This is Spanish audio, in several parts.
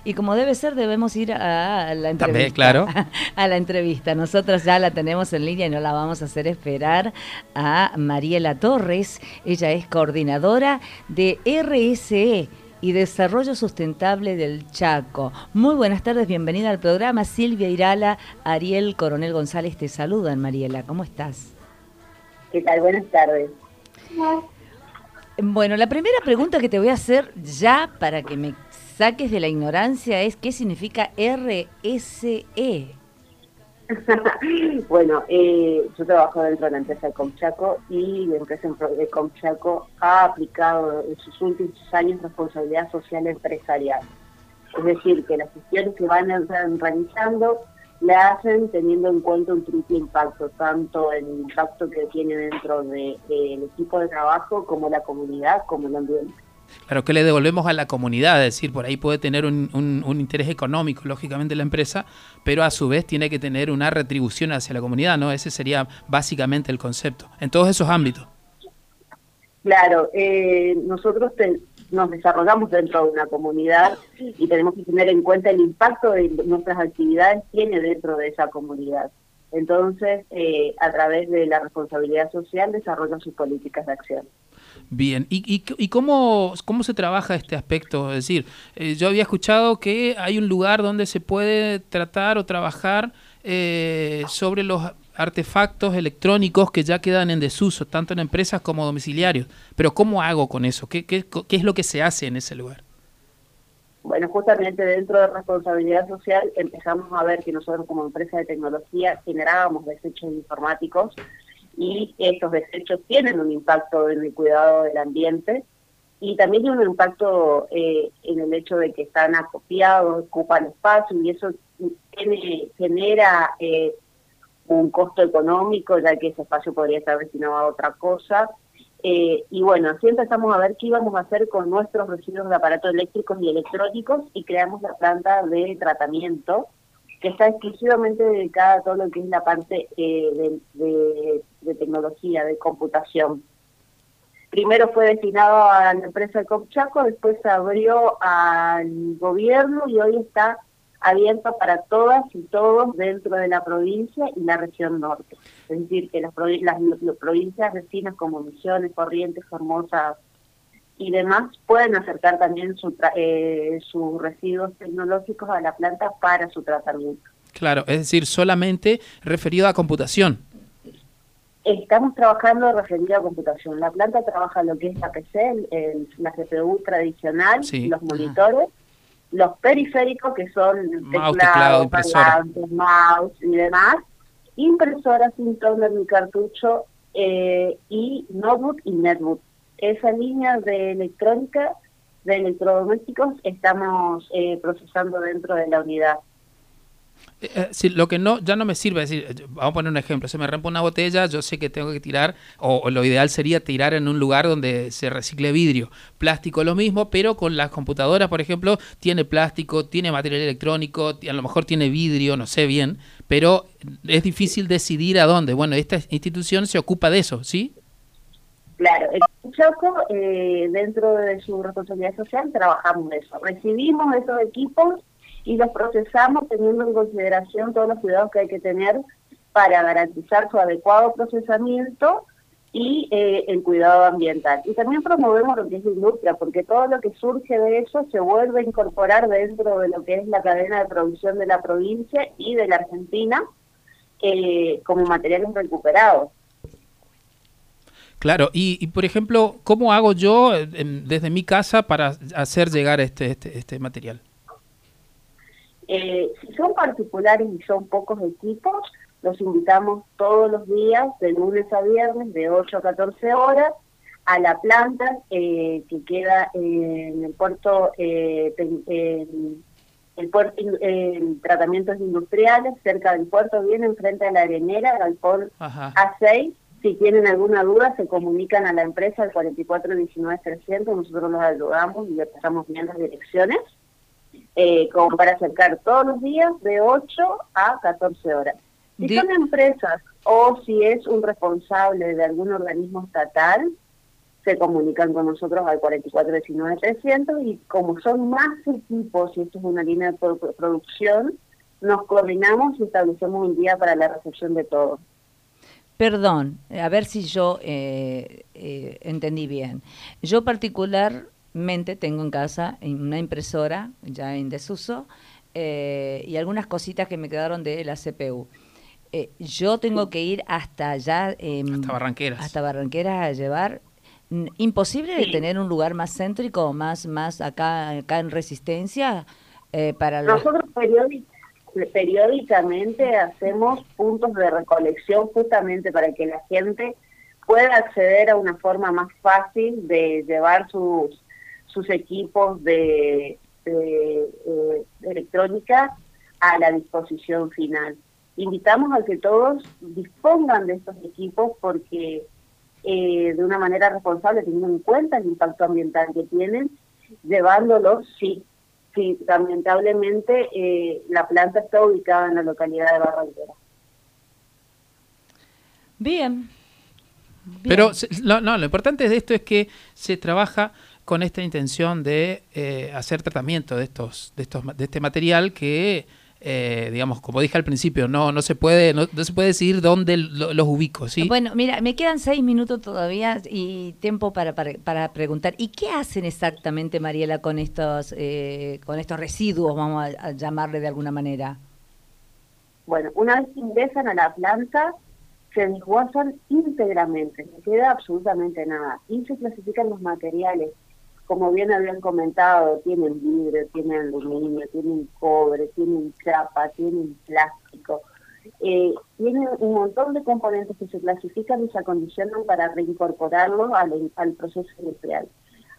Y como debe ser, debemos ir a la entrevista. También, claro. A la entrevista. Nosotras ya la tenemos en línea y no la vamos a hacer esperar a Mariela Torres. Ella es coordinadora de RSE y Desarrollo Sustentable del Chaco. Muy buenas tardes, bienvenida al programa. Silvia Irala, Ariel Coronel González te saludan, Mariela. ¿Cómo estás? ¿Qué tal? Buenas tardes. Bueno, la primera pregunta que te voy a hacer ya para que me saques de la ignorancia es ¿qué significa RSE? Bueno, yo trabajo dentro de la empresa de Comchaco y la empresa de Comchaco ha aplicado en sus últimos años responsabilidad social empresarial. Es decir, que las gestiones que van realizando la hacen teniendo en cuenta un triple impacto, tanto el impacto que tiene dentro del equipo de trabajo como la comunidad, como el ambiente. Claro, que le devolvemos a la comunidad, es decir, por ahí puede tener un interés económico, lógicamente, la empresa, pero a su vez tiene que tener una retribución hacia la comunidad, ¿no? Ese sería básicamente el concepto, en todos esos ámbitos. Claro, nosotros nos desarrollamos dentro de una comunidad y tenemos que tener en cuenta el impacto de nuestras actividades tiene dentro de esa comunidad. Entonces, a través de la responsabilidad social, desarrollan sus políticas de acción. Bien, ¿y cómo se trabaja este aspecto? Es decir, yo había escuchado que hay un lugar donde se puede tratar o trabajar sobre los artefactos electrónicos que ya quedan en desuso, tanto en empresas como domiciliarios. Pero ¿cómo hago con eso? ¿Qué es lo que se hace en ese lugar? Bueno, justamente dentro de responsabilidad social empezamos a ver que nosotros como empresa de tecnología generábamos desechos informáticos y estos desechos tienen un impacto en el cuidado del ambiente y también tienen un impacto en el hecho de que están acopiados, ocupan espacio y eso genera un costo económico, ya que ese espacio podría estar destinado a otra cosa. Y bueno, así empezamos a ver qué íbamos a hacer con nuestros residuos de aparatos eléctricos y electrónicos y creamos la planta de tratamiento que está exclusivamente dedicada a todo lo que es la parte de tecnología, de computación. Primero fue destinado a la empresa de Comchaco, después se abrió al gobierno y hoy está abierto para todas y todos dentro de la provincia y la región norte. Es decir, que las provincias vecinas como Misiones, Corrientes, Formosa y demás pueden acercar también sus residuos tecnológicos a la planta para su tratamiento. Claro, es decir, solamente referido a computación. Estamos trabajando referido a computación. La planta trabaja lo que es la PC, la CPU tradicional, Sí. los monitores, los periféricos que son teclado, parlantes, mouse y demás, impresoras sin toner ni cartucho y notebook y netbook. Esa línea de electrónica, de electrodomésticos, estamos procesando dentro de la unidad. Sí, lo que ya no me sirve, es decir, vamos a poner un ejemplo, se me rompe una botella, yo sé que tengo que tirar, o lo ideal sería tirar en un lugar donde se recicle vidrio. Plástico lo mismo, pero con las computadoras, por ejemplo, tiene plástico, tiene material electrónico, a lo mejor tiene vidrio, no sé bien, pero es difícil decidir a dónde. Bueno, esta institución se ocupa de eso, ¿sí? Claro, en Chaco, dentro de su responsabilidad social, trabajamos eso. Recibimos esos equipos y los procesamos teniendo en consideración todos los cuidados que hay que tener para garantizar su adecuado procesamiento y el cuidado ambiental. Y también promovemos lo que es la industria, porque todo lo que surge de eso se vuelve a incorporar dentro de lo que es la cadena de producción de la provincia y de la Argentina como materiales recuperados. Claro, y por ejemplo, ¿cómo hago yo desde mi casa para hacer llegar este material? Si son particulares y son pocos equipos, los invitamos todos los días, de lunes a viernes, de 8 a 14 horas, a la planta que queda en el puerto, tratamientos industriales, cerca del puerto, bien enfrente de la arenera, galpón A6. Si tienen alguna duda, se comunican a la empresa al 4419-300, nosotros los ayudamos y les pasamos bien las direcciones. Como para acercar todos los días de 8 a 14 horas. Si son empresas o si es un responsable de algún organismo estatal, se comunican con nosotros al 4419-300 y como son más equipos y esto es una línea de producción, nos coordinamos y establecemos un día para la recepción de todos. Perdón, a ver si yo entendí bien. Yo particularmente tengo en casa una impresora ya en desuso y algunas cositas que me quedaron de la CPU. Yo tengo que ir hasta allá, hasta Barranqueras a llevar. Imposible de tener un lugar más céntrico, más acá en Resistencia para nosotros periódicamente hacemos puntos de recolección justamente para que la gente pueda acceder a una forma más fácil de llevar sus equipos de electrónica a la disposición final. Invitamos a que todos dispongan de estos equipos porque de una manera responsable, teniendo en cuenta el impacto ambiental que tienen, llevándolos, sí, lamentablemente la planta está ubicada en la localidad de Barranquera. Bien. Pero lo importante de esto es que se trabaja con esta intención de hacer tratamiento de este material que digamos, como dije al principio, no se puede decidir dónde los ubico, ¿sí? Bueno, mira, me quedan 6 minutos todavía y tiempo para preguntar. ¿Y qué hacen exactamente, Mariela, con estos residuos, vamos a llamarle de alguna manera? Bueno, una vez que ingresan a la planta, se desguazan íntegramente, no queda absolutamente nada. Y se clasifican los materiales. Como bien habían comentado, tienen vidrio, tienen aluminio, tienen cobre, tienen chapa, tienen plástico. Tienen un montón de componentes que se clasifican y se acondicionan para reincorporarlos al proceso industrial.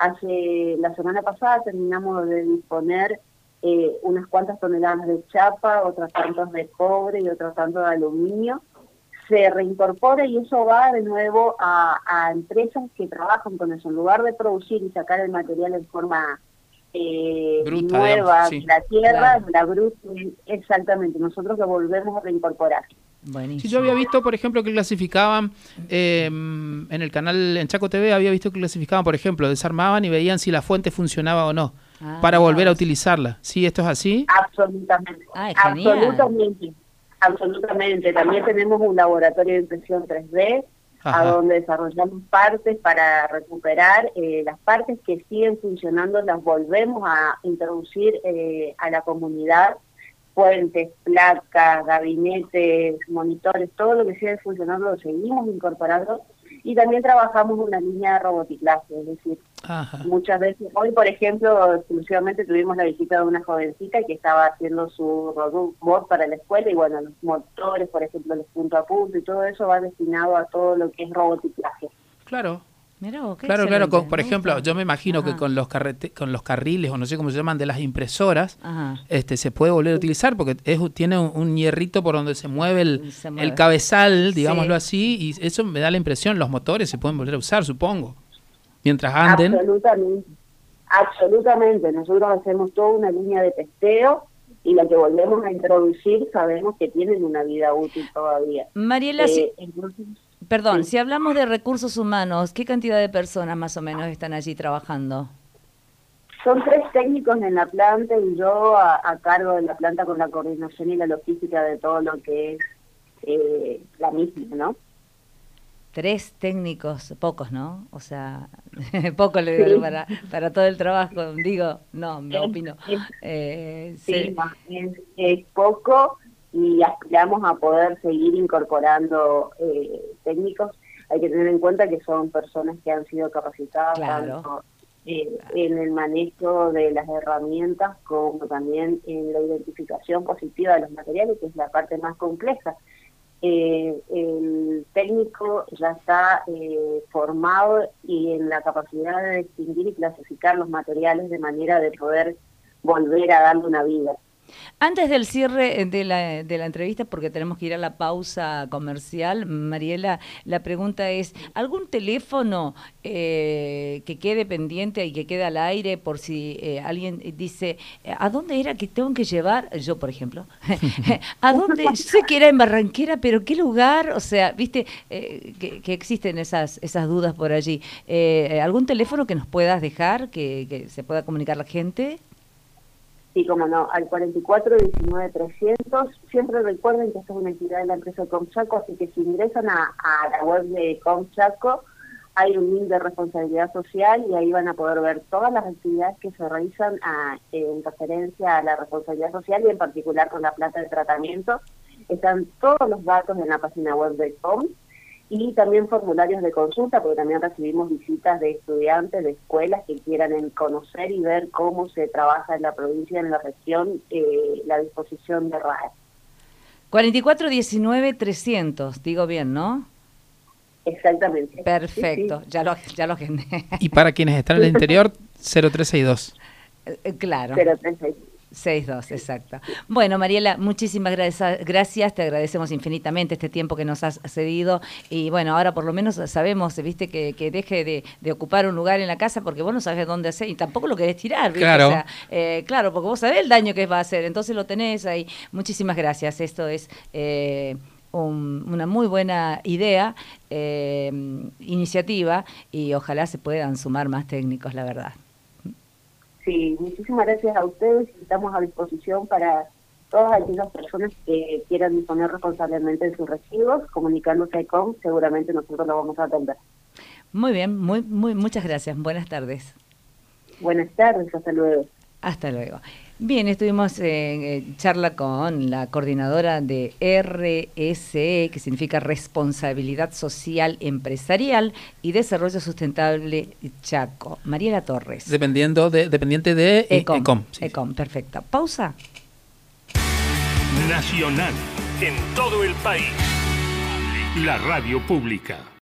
La semana pasada terminamos de disponer unas cuantas toneladas de chapa, otras tantas de cobre y otras tantas de aluminio. Se reincorpora y eso va de nuevo a empresas que trabajan con eso. En lugar de producir y sacar el material en forma bruta, nueva, digamos, sí, de la tierra, claro, la bruta, exactamente, nosotros lo volvemos a reincorporar. Buenísimo. Sí, yo había visto, por ejemplo, que clasificaban en el canal, en Chaco TV, había visto que clasificaban, por ejemplo, desarmaban y veían si la fuente funcionaba o no, para volver a utilizarla. ¿Sí, esto es así? Absolutamente. Absolutamente. Absolutamente. También tenemos un laboratorio de impresión 3D, a donde desarrollamos partes para recuperar las partes que siguen funcionando, las volvemos a introducir a la comunidad, puentes, placas, gabinetes, monitores, todo lo que sigue funcionando lo seguimos incorporando. Y también trabajamos una línea de roboticlaje, es decir, muchas veces, hoy por ejemplo, exclusivamente tuvimos la visita de una jovencita que estaba haciendo su robot para la escuela y bueno, los motores, por ejemplo, los punto a punto y todo eso va destinado a todo lo que es roboticlaje. Claro. Mirá, claro, por ejemplo, yo me imagino que con los carriles, o no sé cómo se llaman, de las impresoras, se puede volver a utilizar, porque tiene un hierrito por donde se mueve el cabezal, digámoslo así, y eso me da la impresión, los motores se pueden volver a usar, supongo, mientras anden. Absolutamente, nosotros hacemos toda una línea de testeo, y la que volvemos a introducir sabemos que tienen una vida útil todavía. Mariela, perdón, si hablamos de recursos humanos, ¿qué cantidad de personas más o menos están allí trabajando? Son 3 técnicos en la planta y yo a cargo de la planta con la coordinación y la logística de todo lo que es la misma, ¿no? 3 técnicos, pocos, ¿no? O sea, poco le digo para todo el trabajo, digo, no, me opino. Es poco y aspiramos a poder seguir incorporando técnicos. Hay que tener en cuenta que son personas que han sido capacitadas tanto en el manejo de las herramientas como también en la identificación positiva de los materiales, que es la parte más compleja. El técnico ya está formado y en la capacidad de distinguir y clasificar los materiales de manera de poder volver a darle una vida. Antes del cierre de la entrevista, porque tenemos que ir a la pausa comercial, Mariela, la pregunta es, ¿algún teléfono que quede pendiente y que quede al aire por si alguien dice, ¿a dónde era que tengo que llevar? Yo, por ejemplo, ¿a dónde? Yo sé que era en Barranquera, pero ¿qué lugar? O sea, viste que existen esas dudas por allí. ¿Algún teléfono que nos puedas dejar, que se pueda comunicar la gente? Sí, como no, al 44-19-300. Siempre recuerden que esta es una entidad de la empresa Comchaco, así que si ingresan a la web de Comchaco, hay un link de responsabilidad social y ahí van a poder ver todas las actividades que se realizan en referencia a la responsabilidad social y en particular con la planta de tratamiento. Están todos los datos en la página web de Com. Y también formularios de consulta, porque también recibimos visitas de estudiantes de escuelas que quieran conocer y ver cómo se trabaja en la provincia, en la región, la disposición de RAE. 44-19-300, digo bien, ¿no? Exactamente. Perfecto, sí. Ya lo agendé. Y para quienes están en el interior, 0362. Claro. 0362. 62, exacto. Bueno, Mariela, muchísimas gracias, te agradecemos infinitamente este tiempo que nos has cedido y bueno, ahora por lo menos sabemos, viste, que deje de ocupar un lugar en la casa porque vos no sabés dónde hacer y tampoco lo querés tirar, ¿viste? Claro. O sea, claro, porque vos sabés el daño que va a hacer, entonces lo tenés ahí. Muchísimas gracias, esto es una muy buena idea, iniciativa y ojalá se puedan sumar más técnicos, la verdad. Sí, muchísimas gracias a ustedes. Estamos a disposición para todas aquellas personas que quieran disponer responsablemente de sus residuos, comunicándose a ICOM, seguramente nosotros lo vamos a atender. Muy bien, muchas gracias. Buenas tardes. Buenas tardes, hasta luego. Hasta luego. Bien, estuvimos en charla con la coordinadora de RSE, que significa Responsabilidad Social Empresarial y Desarrollo Sustentable Chaco, Mariela Torres. Dependiente de ECOM. Sí. ECOM, perfecto. Pausa. Nacional, en todo el país. La radio pública.